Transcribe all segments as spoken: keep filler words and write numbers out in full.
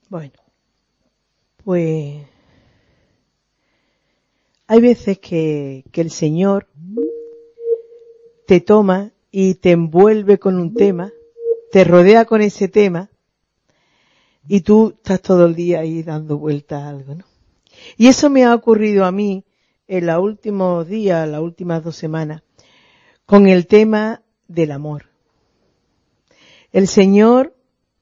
Bueno, pues hay veces que, que el Señor te toma y te envuelve con un tema, te rodea con ese tema y tú estás todo el día ahí dando vueltas a algo, ¿no? Y eso me ha ocurrido a mí en los últimos días, las últimas dos semanas, con el tema del amor. El Señor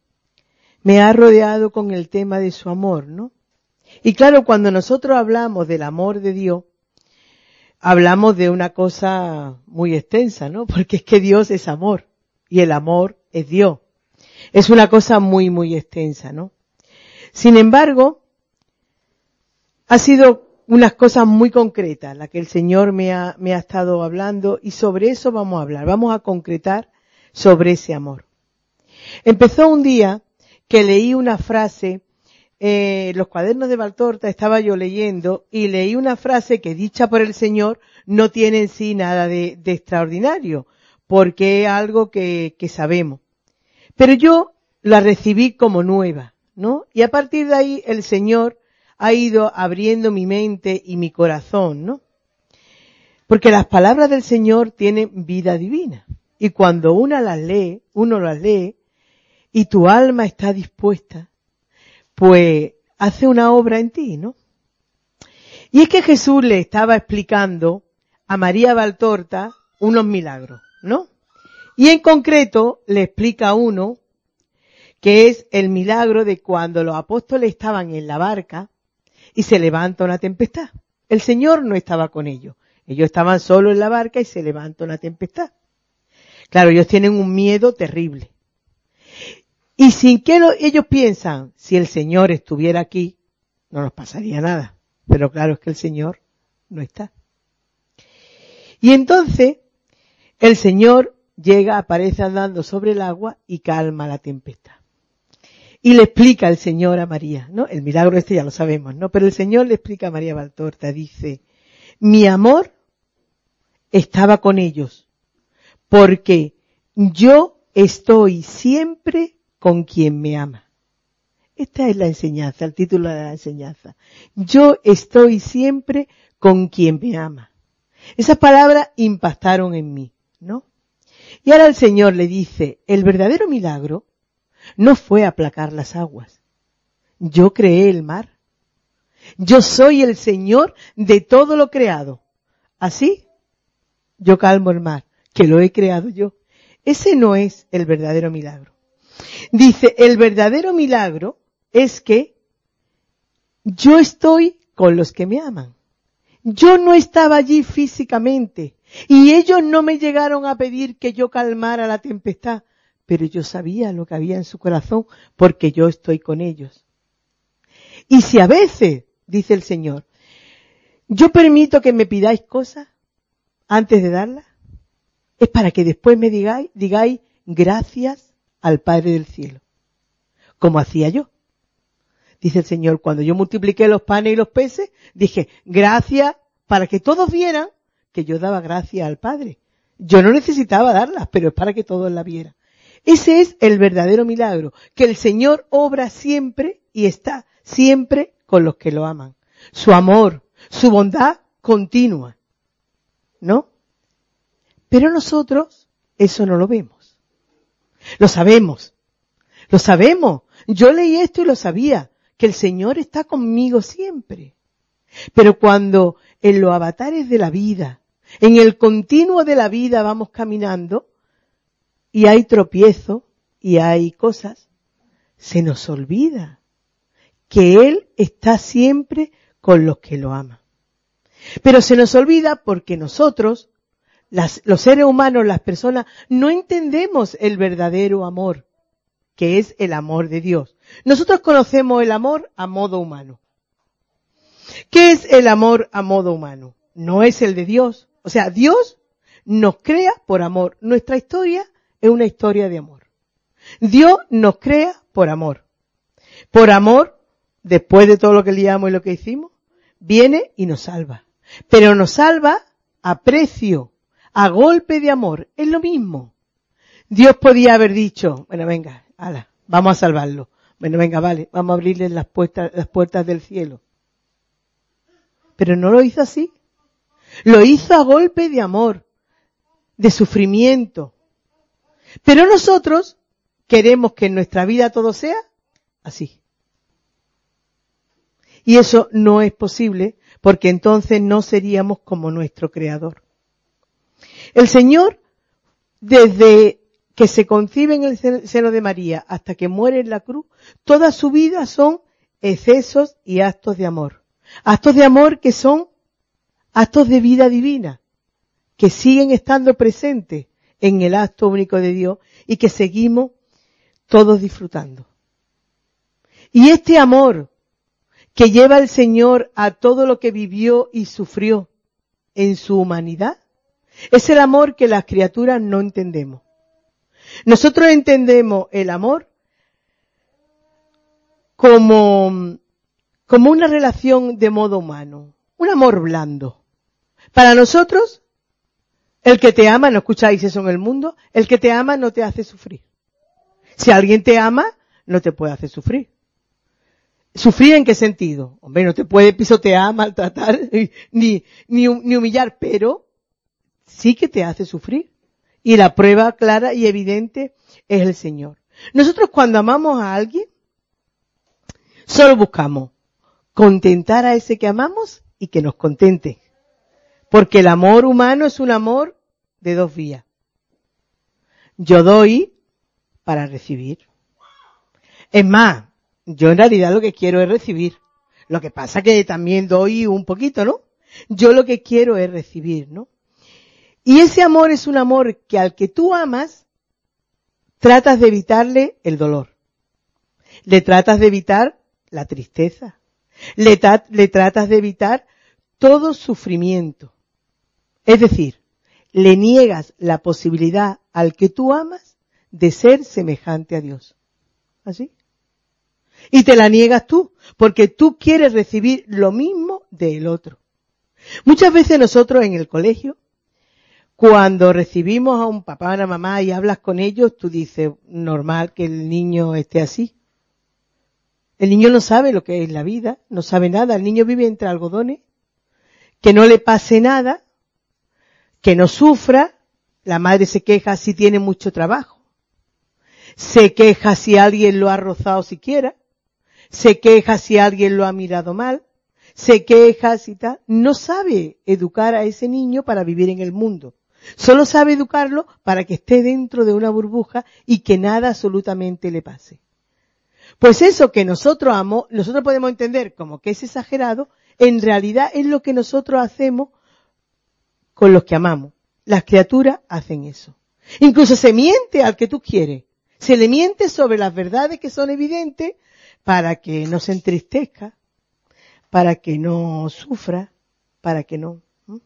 me ha rodeado con el tema de su amor, ¿no? Y claro, cuando nosotros hablamos del amor de Dios, hablamos de una cosa muy extensa, ¿no? Porque es que Dios es amor y el amor es Dios. Es una cosa muy, muy extensa, ¿no? Sin embargo, ha sido unas cosas muy concretas las que el Señor me ha, me ha estado hablando y sobre eso vamos a hablar. Vamos a concretar sobre ese amor. Empezó un día que leí una frase, eh, los cuadernos de Valtorta estaba yo leyendo y leí una frase que dicha por el Señor no tiene en sí nada de, de extraordinario, porque es algo que, que sabemos. Pero yo la recibí como nueva, ¿no? Y a partir de ahí el Señor ha ido abriendo mi mente y mi corazón, ¿no? Porque las palabras del Señor tienen vida divina. Y cuando uno las lee, uno las lee, y tu alma está dispuesta, pues hace una obra en ti, ¿no? Y es que Jesús le estaba explicando a María Valtorta unos milagros, ¿no? Y en concreto le explica uno que es el milagro de cuando los apóstoles estaban en la barca y se levanta una tempestad. El Señor no estaba con ellos. Ellos estaban solos en la barca y se levanta una tempestad. Claro, ellos tienen un miedo terrible. Y sin que lo, ellos piensan, si el Señor estuviera aquí, no nos pasaría nada. Pero claro, es que el Señor no está. Y entonces, el Señor llega, aparece andando sobre el agua y calma la tempestad. Y le explica el Señor a María, ¿no? El milagro este ya lo sabemos, ¿no? Pero el Señor le explica a María Valtorta, dice, mi amor estaba con ellos, porque yo estoy siempre con quien me ama. Esta es la enseñanza, el título de la enseñanza. Yo estoy siempre con quien me ama. Esas palabras impactaron en mí, ¿no? Y ahora el Señor le dice, el verdadero milagro no fue aplacar las aguas. Yo creé el mar. Yo soy el Señor de todo lo creado. Así, yo calmo el mar, que lo he creado yo. Ese no es el verdadero milagro. Dice, el verdadero milagro es que yo estoy con los que me aman. Yo no estaba allí físicamente y ellos no me llegaron a pedir que yo calmara la tempestad, pero yo sabía lo que había en su corazón porque yo estoy con ellos. Y si a veces, dice el Señor, yo permito que me pidáis cosas antes de darlas, es para que después me digáis, digáis gracias al Padre del cielo, como hacía yo. Dice el Señor, cuando yo multipliqué los panes y los peces, dije, gracias, para que todos vieran que yo daba gracias al Padre. Yo no necesitaba darlas, pero es para que todos la vieran. Ese es el verdadero milagro, que el Señor obra siempre y está siempre con los que lo aman. Su amor, su bondad continua, ¿no? Pero nosotros eso no lo vemos. Lo sabemos, lo sabemos. Yo leí esto y lo sabía, que el Señor está conmigo siempre. Pero cuando en los avatares de la vida, en el continuo de la vida vamos caminando, y hay tropiezos, y hay cosas, se nos olvida que Él está siempre con los que lo aman. Pero se nos olvida porque nosotros, las, los seres humanos, las personas, no entendemos el verdadero amor, que es el amor de Dios. Nosotros conocemos el amor a modo humano. ¿Qué es el amor a modo humano? No es el de Dios. O sea, Dios nos crea por amor. Nuestra historia es una historia de amor. Dios nos crea por amor. Por amor, después de todo lo que liamos y lo que hicimos, viene y nos salva. Pero nos salva a precio, a golpe de amor. Es lo mismo. Dios podía haber dicho, bueno, venga, ala, vamos a salvarlo. Bueno, venga, vale, vamos a abrirle las puertas, las puertas del cielo. Pero no lo hizo así. Lo hizo a golpe de amor, de sufrimiento. Pero nosotros queremos que en nuestra vida todo sea así. Y eso no es posible, porque entonces no seríamos como nuestro Creador. El Señor, desde que se concibe en el seno de María hasta que muere en la cruz, toda su vida son excesos y actos de amor. Actos de amor que son actos de vida divina, que siguen estando presentes en el acto único de Dios y que seguimos todos disfrutando. Y este amor que lleva el Señor a todo lo que vivió y sufrió en su humanidad, es el amor que las criaturas no entendemos. Nosotros entendemos el amor como, como una relación de modo humano, un amor blando. Para nosotros, el que te ama, no escucháis eso en el mundo, el que te ama no te hace sufrir. Si alguien te ama, no te puede hacer sufrir. ¿Sufrir en qué sentido? Hombre, no te puede pisotear, maltratar, ni, ni, ni humillar, pero sí que te hace sufrir. Y la prueba clara y evidente es el Señor. Nosotros cuando amamos a alguien, solo buscamos contentar a ese que amamos y que nos contente. Porque el amor humano es un amor de dos vías. Yo doy para recibir. Es más, yo en realidad lo que quiero es recibir. Lo que pasa que también doy un poquito, ¿no? Yo lo que quiero es recibir, ¿no? Y ese amor es un amor que al que tú amas, tratas de evitarle el dolor. Le tratas de evitar la tristeza. Le, ta- le tratas de evitar todo sufrimiento. Es decir, le niegas la posibilidad al que tú amas de ser semejante a Dios. ¿Así? Y te la niegas tú, porque tú quieres recibir lo mismo del otro. Muchas veces nosotros en el colegio, cuando recibimos a un papá o a una mamá y hablas con ellos, tú dices, normal que el niño esté así. El niño no sabe lo que es la vida, no sabe nada. El niño vive entre algodones, que no le pase nada, que no sufra. La madre se queja si tiene mucho trabajo. Se queja si alguien lo ha rozado siquiera. Se queja si alguien lo ha mirado mal. Se queja si tal. No sabe educar a ese niño para vivir en el mundo. Solo sabe educarlo para que esté dentro de una burbuja y que nada absolutamente le pase. Pues eso que nosotros amo, nosotros podemos entender como que es exagerado, en realidad es lo que nosotros hacemos con los que amamos. Las criaturas hacen eso. Incluso se miente al que tú quieres. Se le miente sobre las verdades que son evidentes para que no se entristezca, para que no sufra, para que no.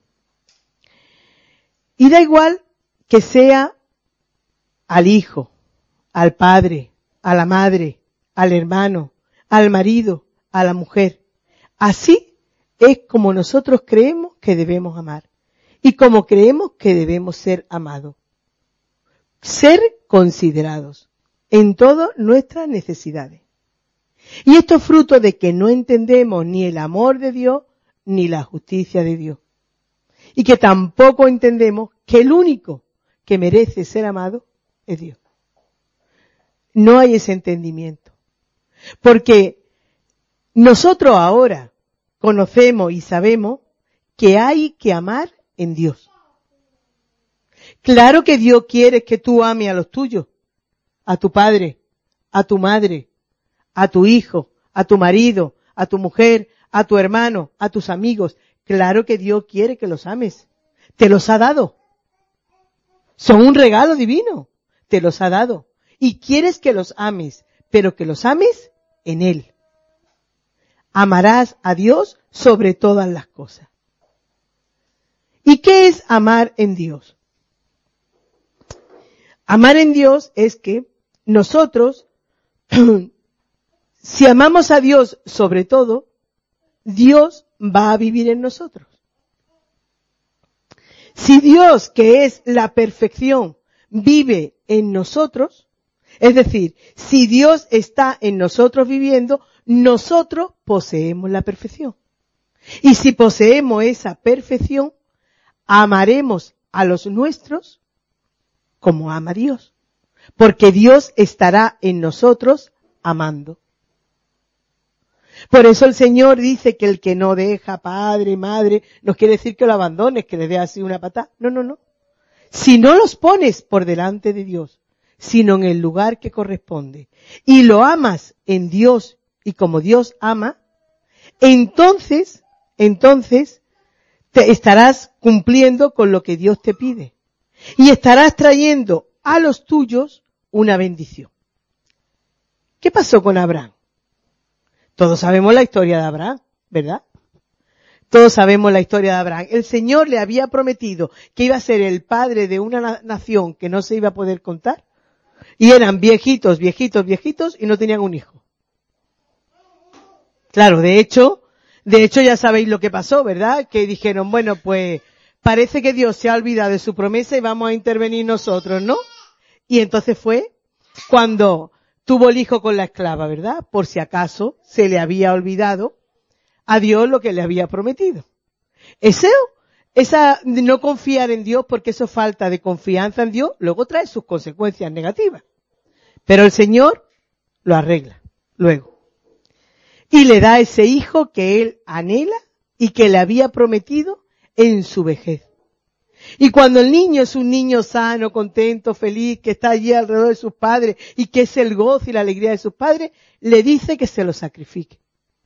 Y da igual que sea al hijo, al padre, a la madre, al hermano, al marido, a la mujer. Así es como nosotros creemos que debemos amar y como creemos que debemos ser amados. Ser considerados en todas nuestras necesidades. Y esto es fruto de que no entendemos ni el amor de Dios ni la justicia de Dios. Y que tampoco entendemos que el único que merece ser amado es Dios. No hay ese entendimiento. Porque nosotros ahora conocemos y sabemos que hay que amar en Dios. Claro que Dios quiere que tú ames a los tuyos, a tu padre, a tu madre, a tu hijo, a tu marido, a tu mujer, a tu hermano, a tus amigos. Claro que Dios quiere que los ames. Te los ha dado. Son un regalo divino. Te los ha dado. Y quieres que los ames, pero que los ames en Él. Amarás a Dios sobre todas las cosas. ¿Y qué es amar en Dios? Amar en Dios es que nosotros, si amamos a Dios sobre todo, Dios va a vivir en nosotros. Si Dios, que es la perfección, vive en nosotros, Es decir, si Dios está en nosotros viviendo, nosotros poseemos la perfección. Y si poseemos esa perfección, amaremos a los nuestros como ama Dios. Porque Dios estará en nosotros amando. Por eso el Señor dice que el que no deja padre, madre, no quiere decir que lo abandones, que le dé así una patada. No, no, no. Si no los pones por delante de Dios, sino en el lugar que corresponde, y lo amas en Dios y como Dios ama, entonces, entonces, te estarás cumpliendo con lo que Dios te pide. Y estarás trayendo a los tuyos una bendición. ¿Qué pasó con Abraham? Todos sabemos la historia de Abraham, ¿verdad? Todos sabemos la historia de Abraham. El Señor le había prometido que iba a ser el padre de una nación que no se iba a poder contar. Y eran viejitos, viejitos, viejitos y no tenían un hijo. Claro, de hecho, de hecho ya sabéis lo que pasó, ¿verdad? Que dijeron, bueno, pues parece que Dios se ha olvidado de su promesa y vamos a intervenir nosotros, ¿no? Y entonces fue cuando tuvo el hijo con la esclava, ¿verdad? Por si acaso se le había olvidado a Dios lo que le había prometido. Eso, esa no confiar en Dios, porque eso falta de confianza en Dios, luego trae sus consecuencias negativas. Pero el Señor lo arregla, luego. Y le da ese hijo que él anhela y que le había prometido en su vejez. Y cuando el niño es un niño sano, contento, feliz, que está allí alrededor de sus padres y que es el gozo y la alegría de sus padres, le dice que se lo sacrifique.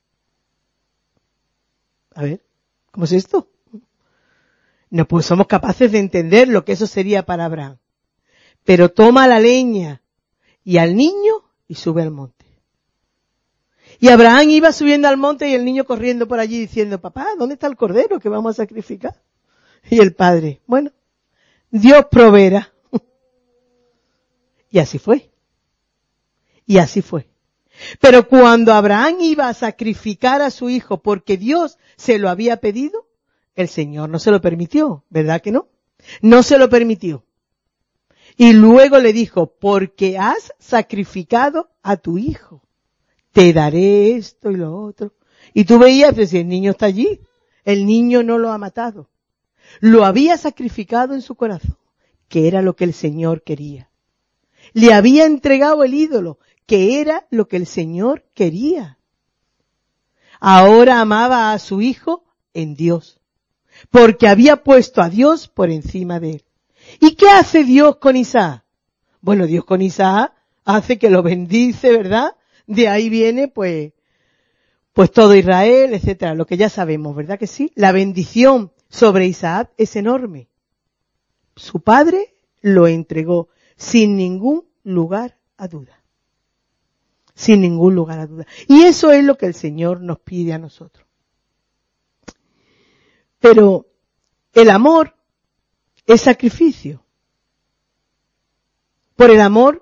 A ver, ¿cómo es esto? No, pues somos capaces de entender lo que eso sería para Abraham. Pero toma la leña y al niño y sube al monte. Y Abraham iba subiendo al monte y el niño corriendo por allí diciendo, papá, ¿dónde está el cordero que vamos a sacrificar? Y el padre, bueno, Dios proveerá. Y así fue. Y así fue. Pero cuando Abraham iba a sacrificar a su hijo porque Dios se lo había pedido, el Señor no se lo permitió, ¿verdad que no? No se lo permitió. Y luego le dijo, porque has sacrificado a tu hijo, te daré esto y lo otro. Y tú veías, pues si el niño está allí, el niño no lo ha matado. Lo había sacrificado en su corazón, que era lo que el Señor quería. Le había entregado el ídolo, que era lo que el Señor quería. Ahora amaba a su hijo en Dios, porque había puesto a Dios por encima de él. ¿Y qué hace Dios con Isaac? Bueno, Dios con Isaac hace que lo bendice, ¿verdad? De ahí viene, pues, pues todo Israel, etcétera, lo que ya sabemos, ¿verdad que sí? La bendición sobre Isaac es enorme. Su padre lo entregó sin ningún lugar a duda. Sin ningún lugar a duda. Y eso es lo que el Señor nos pide a nosotros. Pero el amor es sacrificio. Por el amor,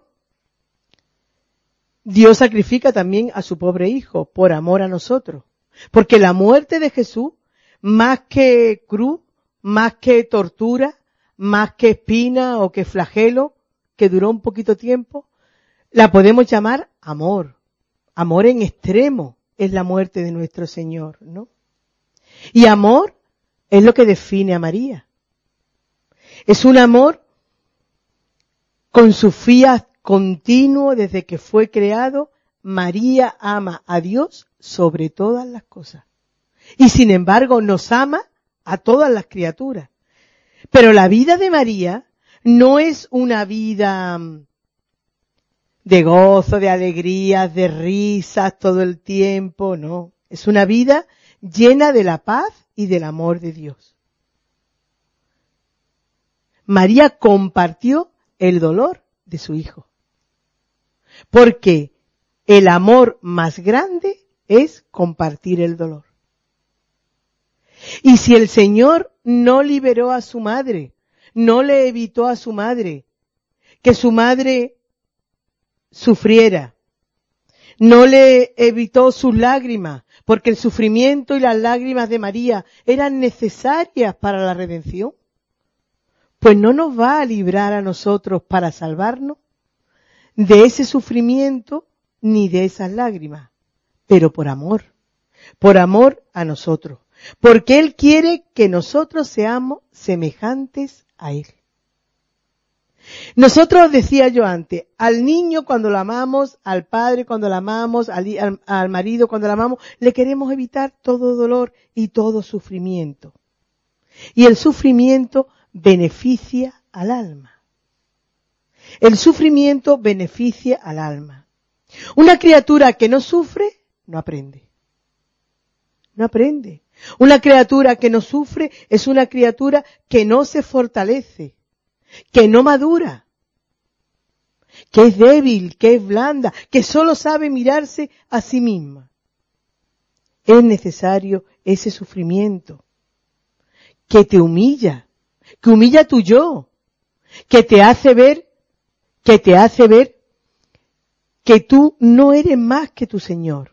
Dios sacrifica también a su pobre hijo, por amor a nosotros. Porque la muerte de Jesús, más que cruz, más que tortura, más que espina o que flagelo, que duró un poquito tiempo, la podemos llamar amor. Amor en extremo es la muerte de nuestro Señor, ¿no? Y amor es lo que define a María. Es un amor con su fiat continuo desde que fue creado. María ama a Dios sobre todas las cosas. Y sin embargo nos ama a todas las criaturas. Pero la vida de María no es una vida de gozo, de alegrías, de risas todo el tiempo, no. Es una vida llena de la paz y del amor de Dios. María compartió el dolor de su hijo. Porque el amor más grande es compartir el dolor. Y si el Señor no liberó a su madre, no le evitó a su madre, que su madre sufriera, no le evitó sus lágrimas, porque el sufrimiento y las lágrimas de María eran necesarias para la redención, pues no nos va a librar a nosotros para salvarnos. de ese sufrimiento ni de esas lágrimas, pero por amor, por amor a nosotros, porque Él quiere que nosotros seamos semejantes a Él. Nosotros, decía yo antes, al niño cuando lo amamos, al padre cuando lo amamos, al, al, al marido cuando lo amamos, le queremos evitar todo dolor y todo sufrimiento. Y el sufrimiento beneficia al alma. El sufrimiento beneficia al alma. Una criatura que no sufre, no aprende. No aprende. Una criatura que no sufre es una criatura que no se fortalece, que no madura, que es débil, que es blanda, que solo sabe mirarse a sí misma. Es necesario ese sufrimiento que te humilla, que humilla tu yo, que te hace ver, que te hace ver que tú no eres más que tu Señor.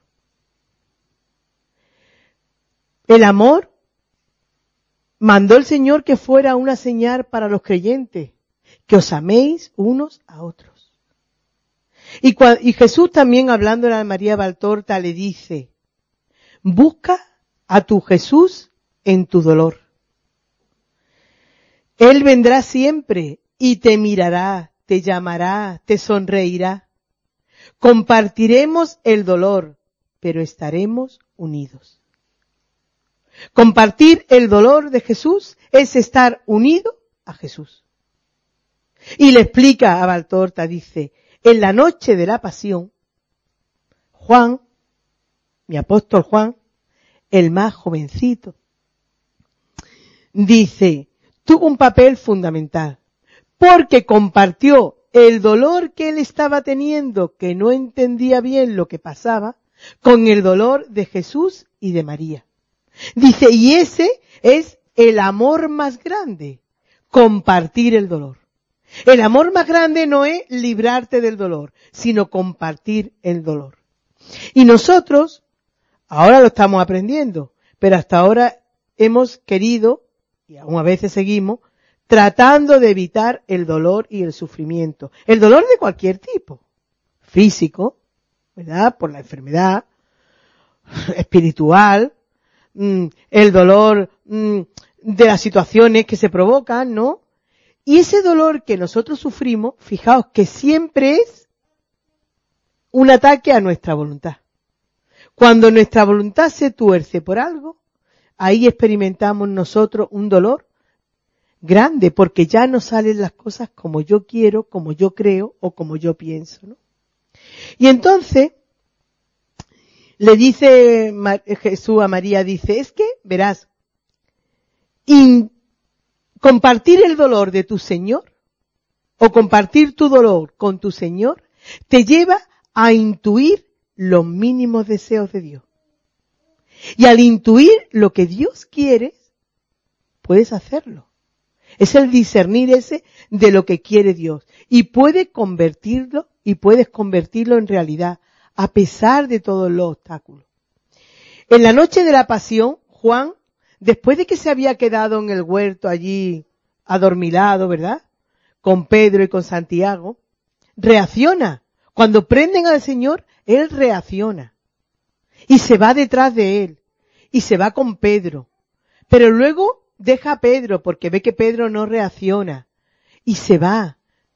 El amor mandó el Señor que fuera una señal para los creyentes, que os améis unos a otros. Y, cua- y Jesús también, hablando a María Valtorta, le dice, busca a tu Jesús en tu dolor. Él vendrá siempre y te mirará, te llamará, te sonreirá. Compartiremos el dolor, pero estaremos unidos. Compartir el dolor de Jesús es estar unido a Jesús. Y le explica a Valtorta, dice, en la noche de la pasión, Juan, mi apóstol Juan, el más jovencito, dice, tuvo un papel fundamental, porque compartió el dolor que él estaba teniendo, que no entendía bien lo que pasaba, con el dolor de Jesús y de María. Dice, y ese es el amor más grande, compartir el dolor. El amor más grande no es librarte del dolor, sino compartir el dolor. Y nosotros, ahora lo estamos aprendiendo, pero hasta ahora hemos querido, y aún a veces seguimos, tratando de evitar el dolor y el sufrimiento. El dolor de cualquier tipo, físico, ¿verdad? Por la enfermedad, espiritual, el dolor de las situaciones que se provocan, ¿no? Y ese dolor que nosotros sufrimos, fijaos que siempre es un ataque a nuestra voluntad. Cuando nuestra voluntad se tuerce por algo, ahí experimentamos nosotros un dolor grande, porque ya no salen las cosas como yo quiero, como yo creo o como yo pienso, ¿no? Y entonces, le dice Jesús a María, dice, es que, verás, in, compartir el dolor de tu Señor, o compartir tu dolor con tu Señor, te lleva a intuir los mínimos deseos de Dios. Y al intuir lo que Dios quiere, puedes hacerlo. Es el discernir ese de lo que quiere Dios. Y puedes convertirlo, y puedes convertirlo en realidad, a pesar de todos los obstáculos. En la noche de la pasión, Juan, después de que se había quedado en el huerto allí adormilado, ¿verdad?, con Pedro y con Santiago, reacciona. Cuando prenden al Señor, Él reacciona. Y se va detrás de Él. Y se va con Pedro. Pero luego deja a Pedro porque ve que Pedro no reacciona. Y se va.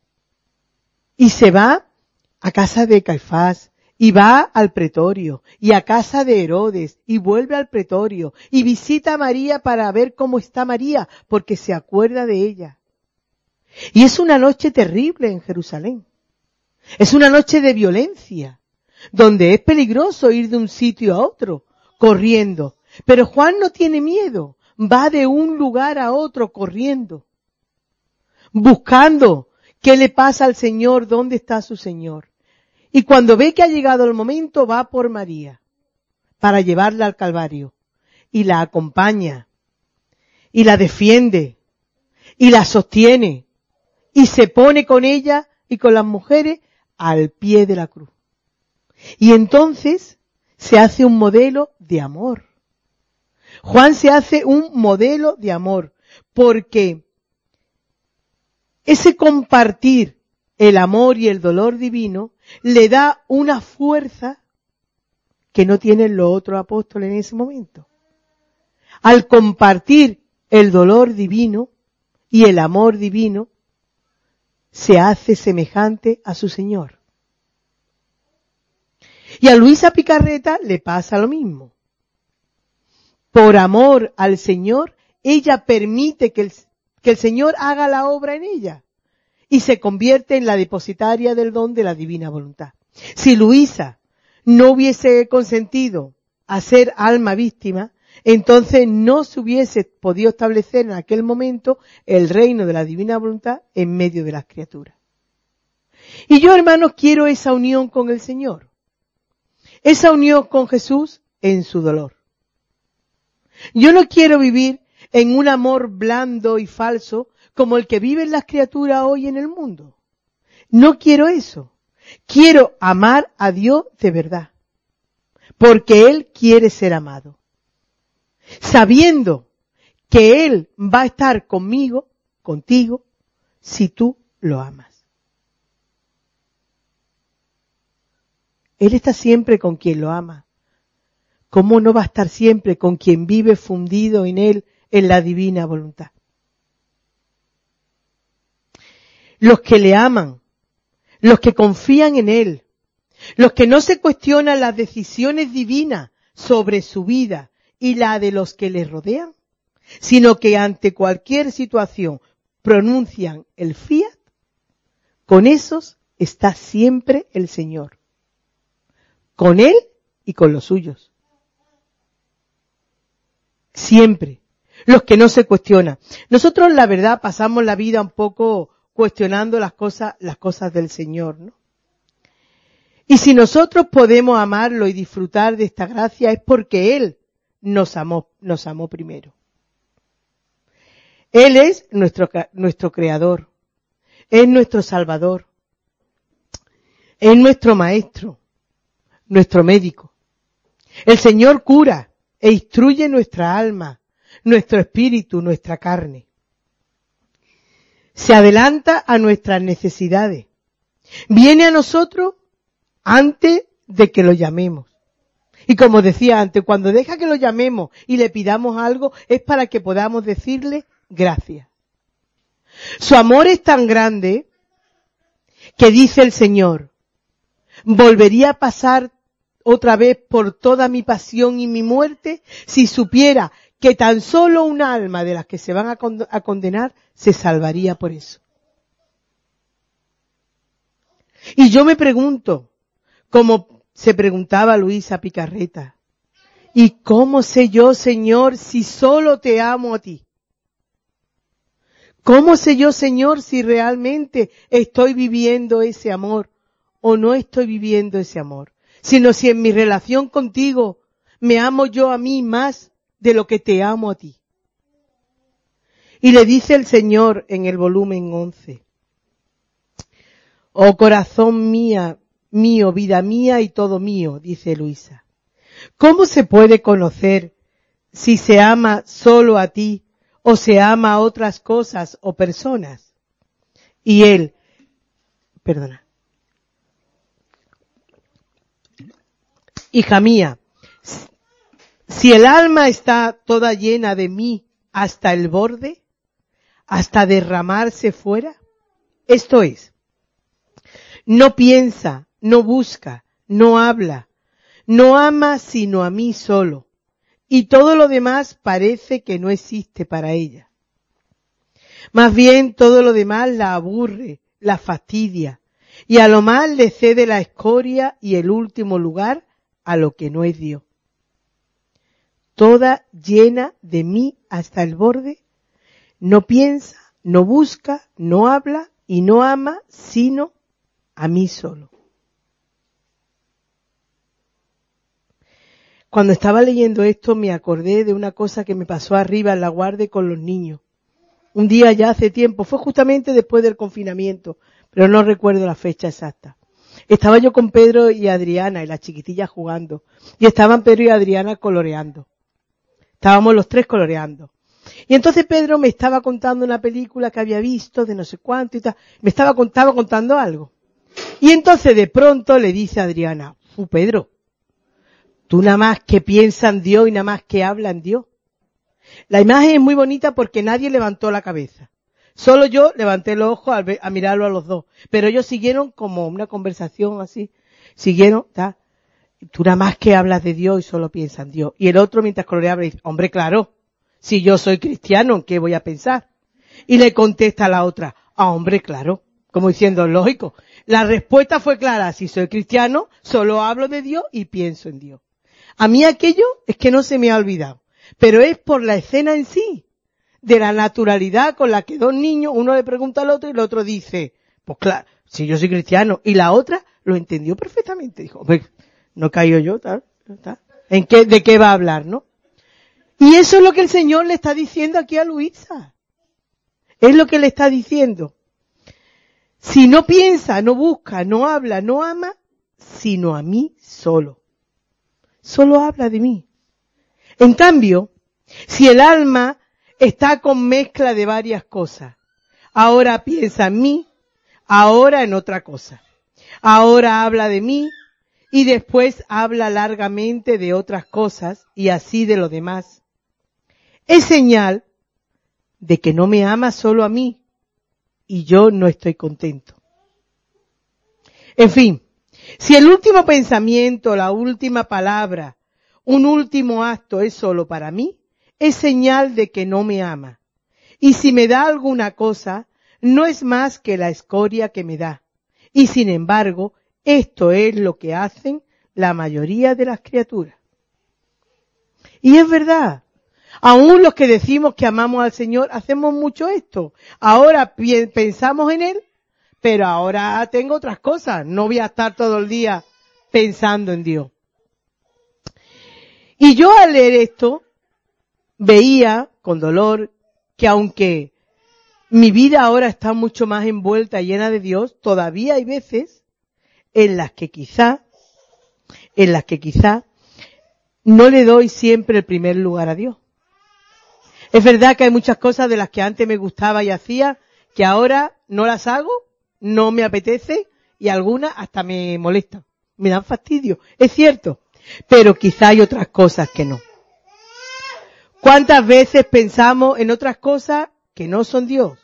Y se va a casa de Caifás. Y va al pretorio, y a casa de Herodes, y vuelve al pretorio, y visita a María para ver cómo está María, porque se acuerda de ella. Y es una noche terrible en Jerusalén. Es una noche de violencia, donde es peligroso ir de un sitio a otro, corriendo. Pero Juan no tiene miedo, va de un lugar a otro corriendo, buscando qué le pasa al Señor, dónde está su Señor. Y cuando ve que ha llegado el momento, va por María para llevarla al Calvario. Y la acompaña. Y la defiende. Y la sostiene. Y se pone con ella y con las mujeres al pie de la cruz. Y entonces se hace un modelo de amor. Juan se hace un modelo de amor. Porque ese compartir el amor y el dolor divino, le da una fuerza que no tienen los otros apóstoles en ese momento. Al compartir el dolor divino y el amor divino, se hace semejante a su Señor. Y a Luisa Picarreta le pasa lo mismo. Por amor al Señor, ella permite que el, que el Señor haga la obra en ella y se convierte en la depositaria del don de la divina voluntad. Si Luisa no hubiese consentido a ser alma víctima, entonces no se hubiese podido establecer en aquel momento el reino de la divina voluntad en medio de las criaturas. Y yo, hermanos, quiero esa unión con el Señor, esa unión con Jesús en su dolor. Yo no quiero vivir en un amor blando y falso como el que viven las criaturas hoy en el mundo. No quiero eso. Quiero amar a Dios de verdad, porque Él quiere ser amado, sabiendo que Él va a estar conmigo, contigo, si tú lo amas. Él está siempre con quien lo ama. ¿Cómo no va a estar siempre con quien vive fundido en Él, en la divina voluntad? Los que le aman, los que confían en Él, los que no se cuestionan las decisiones divinas sobre su vida y la de los que les rodean, sino que ante cualquier situación pronuncian el fiat, con esos está siempre el Señor, con Él y con los suyos. Siempre. Los que no se cuestionan. Nosotros, la verdad, pasamos la vida un poco cuestionando las cosas, las cosas del Señor, ¿no? Y si nosotros podemos amarlo y disfrutar de esta gracia es porque Él nos amó, nos amó primero. Él es nuestro, nuestro Creador. Es nuestro Salvador. Es nuestro Maestro. Nuestro médico. El Señor cura e instruye nuestra alma, nuestro espíritu, nuestra carne. Se adelanta a nuestras necesidades. Viene a nosotros antes de que lo llamemos. Y como decía antes, cuando deja que lo llamemos y le pidamos algo, es para que podamos decirle gracias. Su amor es tan grande que dice el Señor, volvería a pasar otra vez por toda mi pasión y mi muerte si supiera que tan solo un alma de las que se van a, con- a condenar se salvaría por eso. Y yo me pregunto, como se preguntaba Luisa Picarreta, ¿y cómo sé yo, Señor, si solo te amo a ti? ¿Cómo sé yo, Señor, si realmente estoy viviendo ese amor o no estoy viviendo ese amor? Sino si en mi relación contigo me amo yo a mí más de lo que te amo a ti. Y le dice el Señor en el volumen once, oh corazón mía, mío, vida mía y todo mío, dice Luisa, ¿cómo se puede conocer si se ama solo a ti o se ama a otras cosas o personas? Y él, perdona, hija mía, si el alma está toda llena de mí hasta el borde, hasta derramarse fuera, esto es, no piensa, no busca, no habla, no ama sino a mí solo, y todo lo demás parece que no existe para ella. Más bien todo lo demás la aburre, la fastidia, y a lo más le cede la escoria y el último lugar a lo que no es Dios. Toda llena de mí hasta el borde, no piensa, no busca, no habla y no ama sino a mí solo. Cuando estaba leyendo esto me acordé de una cosa que me pasó arriba en la guardia con los niños. Un día ya hace tiempo, fue justamente después del confinamiento, pero no recuerdo la fecha exacta. Estaba yo con Pedro y Adriana y las chiquitillas jugando. Y estaban Pedro y Adriana coloreando. Estábamos los tres coloreando. Y entonces Pedro me estaba contando una película que había visto de no sé cuánto y tal. Me estaba, estaba contando algo. Y entonces de pronto le dice a Adriana, ¡Fu, Pedro! Tú nada más que piensas en Dios y nada más que hablas en Dios. La imagen es muy bonita porque nadie levantó la cabeza. Solo yo levanté los ojos a, ver, a mirarlo a los dos. Pero ellos siguieron como una conversación así. Siguieron, ¿tá? Tú nada más que hablas de Dios y solo piensas en Dios. Y el otro mientras coloreaba dice, hombre, claro, si yo soy cristiano, ¿en qué voy a pensar? Y le contesta a la otra, ah, hombre, claro. Como diciendo, lógico. La respuesta fue clara, si soy cristiano, solo hablo de Dios y pienso en Dios. A mí aquello es que no se me ha olvidado. Pero es por la escena en sí, de la naturalidad con la que dos niños, uno le pregunta al otro y el otro dice, pues claro, si yo soy cristiano, y la otra lo entendió perfectamente. Dijo, pues, no caigo yo, tal, tal. ¿En qué, de qué va a hablar, no? Y eso es lo que el Señor le está diciendo aquí a Luisa. Es lo que le está diciendo. Si no piensa, no busca, no habla, no ama, sino a mí solo. Solo habla de mí. En cambio, si el alma está con mezcla de varias cosas, ahora piensa en mí, ahora en otra cosa, ahora habla de mí y después habla largamente de otras cosas y así de lo demás, es señal de que no me ama solo a mí y yo no estoy contento. En fin, si el último pensamiento, la última palabra, un último acto es solo para mí, es señal de que no me ama. Y si me da alguna cosa, no es más que la escoria que me da. Y sin embargo, esto es lo que hacen la mayoría de las criaturas. Y es verdad. Aún los que decimos que amamos al Señor, hacemos mucho esto. Ahora pensamos en Él, pero ahora tengo otras cosas. No voy a estar todo el día pensando en Dios. Y yo al leer esto, veía con dolor que aunque mi vida ahora está mucho más envuelta y llena de Dios, todavía hay veces en las que quizá, en las que quizá no le doy siempre el primer lugar a Dios. Es verdad que hay muchas cosas de las que antes me gustaba y hacía, que ahora no las hago, no me apetece y algunas hasta me molestan, me dan fastidio. Es cierto. Pero quizá hay otras cosas que no. ¿Cuántas veces pensamos en otras cosas que no son Dios?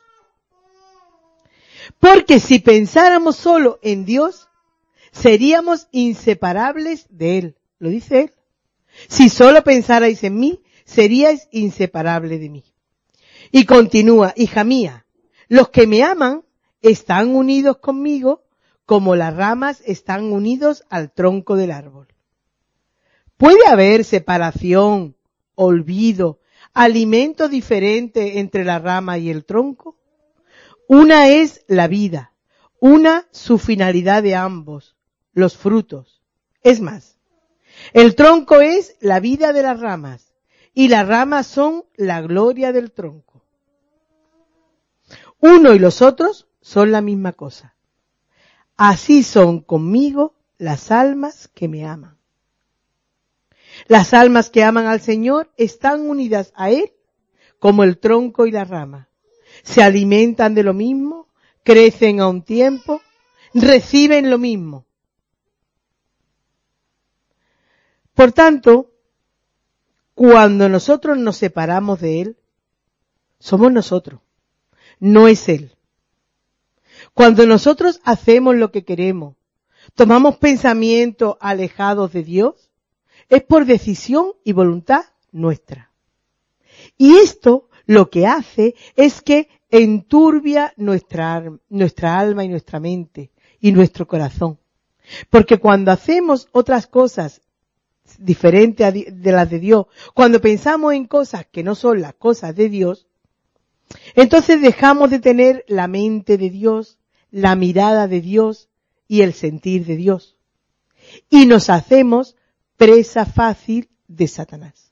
Porque si pensáramos solo en Dios, seríamos inseparables de Él. Lo dice Él. Si solo pensarais en mí, seríais inseparables de mí. Y continúa, hija mía, los que me aman están unidos conmigo como las ramas están unidos al tronco del árbol. ¿Puede haber separación, olvido, alimento diferente entre la rama y el tronco? Una es la vida, una su finalidad de ambos, los frutos. Es más, el tronco es la vida de las ramas y las ramas son la gloria del tronco. Uno y los otros son la misma cosa. Así son conmigo las almas que me aman. Las almas que aman al Señor están unidas a Él como el tronco y la rama. Se alimentan de lo mismo, crecen a un tiempo, reciben lo mismo. Por tanto, cuando nosotros nos separamos de Él, somos nosotros, no es Él. Cuando nosotros hacemos lo que queremos, tomamos pensamientos alejados de Dios, es por decisión y voluntad nuestra. Y esto lo que hace es que enturbia nuestra, nuestra alma y nuestra mente y nuestro corazón. Porque cuando hacemos otras cosas diferentes de las de Dios, cuando pensamos en cosas que no son las cosas de Dios, entonces dejamos de tener la mente de Dios, la mirada de Dios y el sentir de Dios. Y nos hacemos presa fácil de Satanás.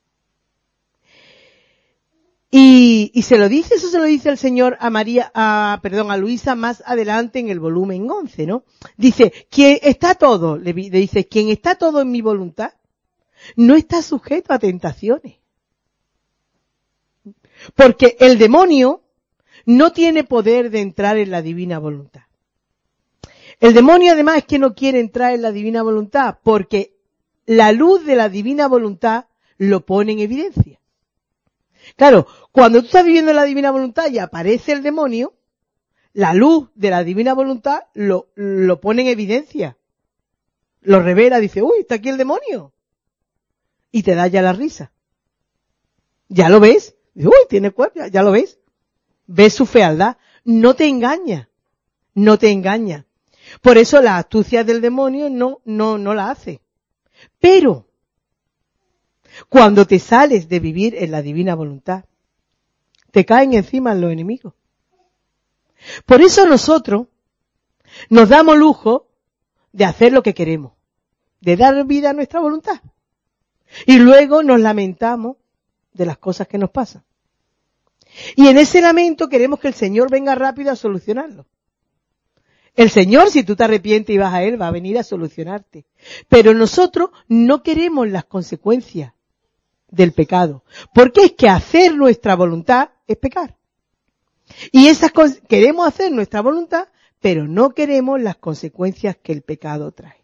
Y, y se lo dice, eso se lo dice el Señor a María, a, perdón, a Luisa más adelante en el volumen once, ¿no? Dice, quien está todo, le, le dice, quien está todo en mi voluntad, no está sujeto a tentaciones. Porque el demonio no tiene poder de entrar en la divina voluntad. El demonio además es que no quiere entrar en la divina voluntad porque la luz de la divina voluntad lo pone en evidencia. Claro, cuando tú estás viviendo en la divina voluntad y aparece el demonio, la luz de la divina voluntad lo, lo pone en evidencia. Lo revela, dice, uy, está aquí el demonio. Y te da ya la risa. ¿Ya lo ves? Dice, uy, tiene cuerpo, ya lo ves. Ves su fealdad. No te engaña. No te engaña. Por eso las astucias del demonio no, no, no la hace. Pero, cuando te sales de vivir en la divina voluntad, te caen encima los enemigos. Por eso nosotros nos damos lujo de hacer lo que queremos, de dar vida a nuestra voluntad. Y luego nos lamentamos de las cosas que nos pasan. Y en ese lamento queremos que el Señor venga rápido a solucionarlo. El Señor, si tú te arrepientes y vas a Él, va a venir a solucionarte. Pero nosotros no queremos las consecuencias del pecado. Porque es que hacer nuestra voluntad es pecar. Y esas cosas, queremos hacer nuestra voluntad, pero no queremos las consecuencias que el pecado trae.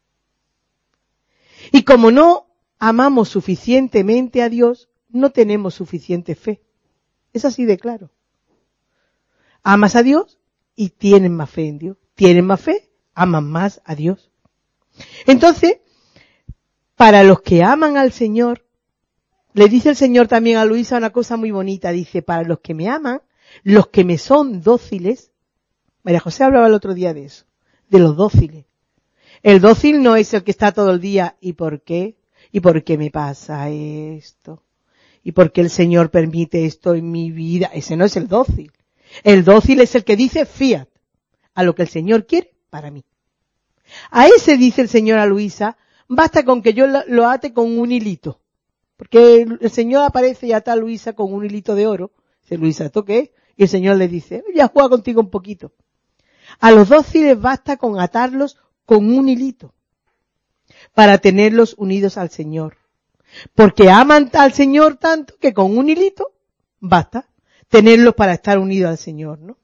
Y como no amamos suficientemente a Dios, no tenemos suficiente fe. Es así de claro. Amas a Dios y tienen más fe en Dios. Tienen más fe, aman más a Dios. Entonces, para los que aman al Señor, le dice el Señor también a Luisa una cosa muy bonita. Dice, para los que me aman, los que me son dóciles. María José hablaba el otro día de eso, de los dóciles. El dócil no es el que está todo el día, ¿y por qué? ¿Y por qué me pasa esto? ¿Y por qué el Señor permite esto en mi vida? Ese no es el dócil. El dócil es el que dice fiat, a lo que el Señor quiere para mí. A ese dice el Señor a Luisa, basta con que yo lo ate con un hilito. Porque el Señor aparece y ata a Luisa con un hilito de oro. Dice, Luisa, ¿esto qué es? Y el Señor le dice, ya juega contigo un poquito. A los dóciles basta con atarlos con un hilito para tenerlos unidos al Señor. Porque aman al Señor tanto que con un hilito basta tenerlos para estar unidos al Señor, ¿no?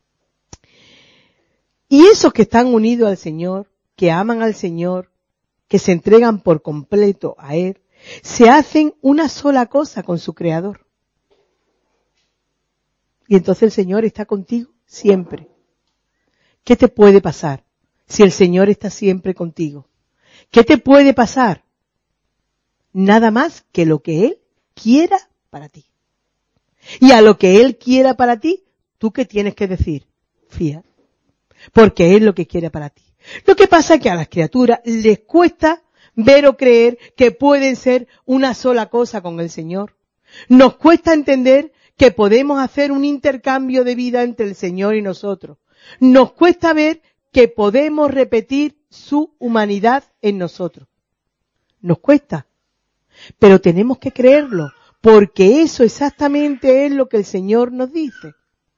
Y esos que están unidos al Señor, que aman al Señor, que se entregan por completo a Él, se hacen una sola cosa con su Creador. Y entonces el Señor está contigo siempre. ¿Qué te puede pasar si el Señor está siempre contigo? ¿Qué te puede pasar? Nada más que lo que Él quiera para ti. Y a lo que Él quiera para ti, ¿tú qué tienes que decir? Fía. Porque es lo que quiere para ti. Lo que pasa es que a las criaturas les cuesta ver o creer que pueden ser una sola cosa con el Señor. Nos cuesta entender que podemos hacer un intercambio de vida entre el Señor y nosotros. Nos cuesta ver que podemos repetir su humanidad en nosotros. Nos cuesta. Pero tenemos que creerlo, porque eso exactamente es lo que el Señor nos dice.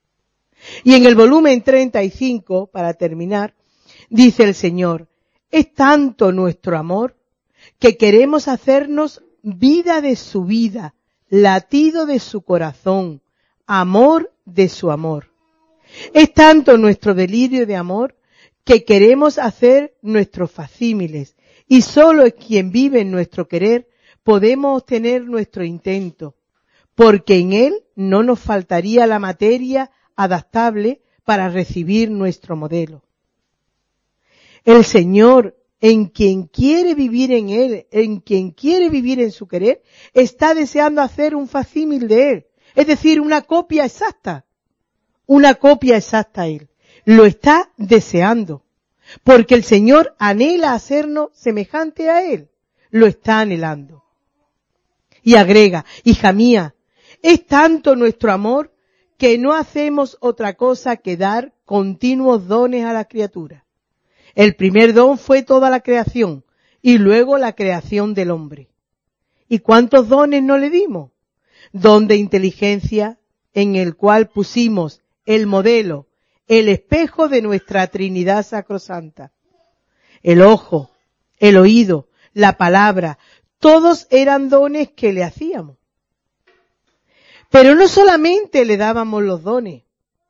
Y en el volumen treinta y cinco, para terminar, dice el Señor, es tanto nuestro amor que queremos hacernos vida de su vida, latido de su corazón, amor de su amor. Es tanto nuestro delirio de amor que queremos hacer nuestros facímiles, y solo es quien vive en nuestro querer podemos obtener nuestro intento, porque en él no nos faltaría la materia adaptable para recibir nuestro modelo. El Señor, en quien quiere vivir en Él, en quien quiere vivir en su querer, está deseando hacer un facímil de Él, es decir, una copia exacta, una copia exacta a Él. Lo está deseando, porque el Señor anhela hacernos semejante a Él, lo está anhelando. Y agrega, hija mía, es tanto nuestro amor que no hacemos otra cosa que dar continuos dones a la criatura. El primer don fue toda la creación y luego la creación del hombre. ¿Y cuántos dones no le dimos? Don de inteligencia, en el cual pusimos el modelo, el espejo de nuestra Trinidad sacrosanta. El ojo, el oído, la palabra, todos eran dones que le hacíamos. Pero no solamente le dábamos los dones,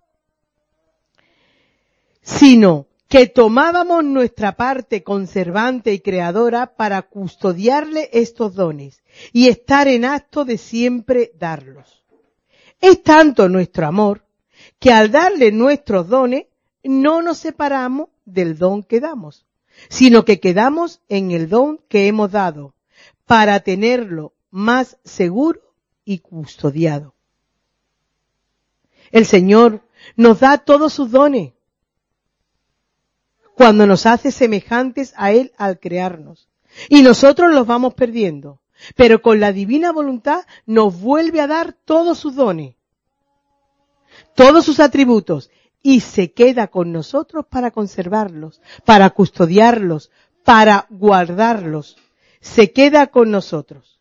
sino que tomábamos nuestra parte conservante y creadora para custodiarle estos dones y estar en acto de siempre darlos. Es tanto nuestro amor que al darle nuestros dones no nos separamos del don que damos, sino que quedamos en el don que hemos dado para tenerlo más seguro y custodiado. El Señor nos da todos sus dones cuando nos hace semejantes a Él al crearnos. Y nosotros los vamos perdiendo. Pero con la divina voluntad nos vuelve a dar todos sus dones, todos sus atributos, y se queda con nosotros para conservarlos, para custodiarlos, para guardarlos. Se queda con nosotros.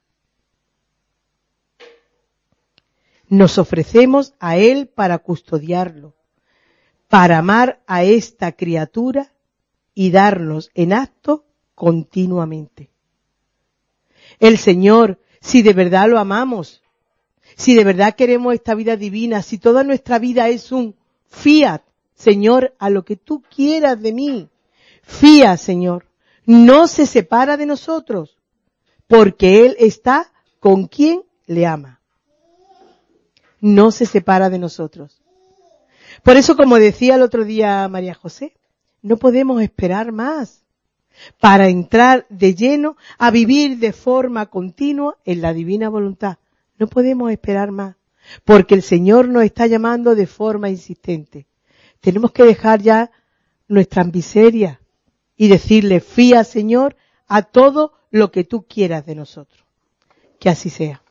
Nos ofrecemos a Él para custodiarlo, para amar a esta criatura y darnos en acto continuamente. El Señor, si de verdad lo amamos, si de verdad queremos esta vida divina, si toda nuestra vida es un fiat, Señor, a lo que tú quieras de mí, fiat, Señor, no se separa de nosotros, porque Él está con quien le ama. No se separa de nosotros. Por eso, como decía el otro día María José, no podemos esperar más para entrar de lleno a vivir de forma continua en la divina voluntad. No podemos esperar más, porque el Señor nos está llamando de forma insistente. Tenemos que dejar ya nuestras miserias y decirle, fía, Señor, a todo lo que tú quieras de nosotros. Que así sea.